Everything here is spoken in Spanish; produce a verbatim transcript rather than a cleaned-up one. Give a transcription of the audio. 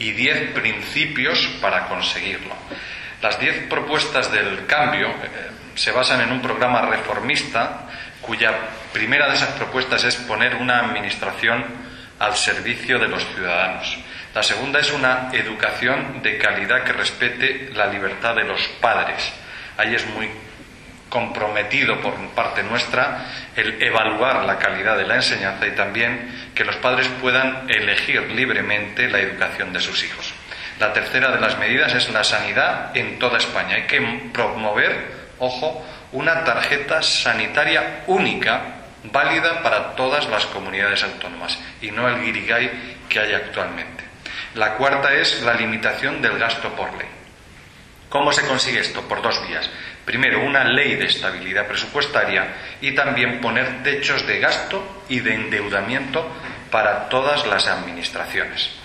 y diez principios para conseguirlo. Las diez propuestas del cambio eh, se basan en un programa reformista cuya primera de esas propuestas es poner una administración al servicio de los ciudadanos. La segunda es una educación de calidad que respete la libertad de los padres. Ahí es muy comprometido por parte nuestra el evaluar la calidad de la enseñanza y también que los padres puedan elegir libremente la educación de sus hijos. La tercera de las medidas es la sanidad en toda España. Hay que promover, ojo, una tarjeta sanitaria única, válida para todas las comunidades autónomas y no el guirigay que hay actualmente. La cuarta es la limitación del gasto por ley. ¿Cómo se consigue esto? Por dos vías. Primero, una ley de estabilidad presupuestaria y también poner techos de gasto y de endeudamiento para todas las administraciones.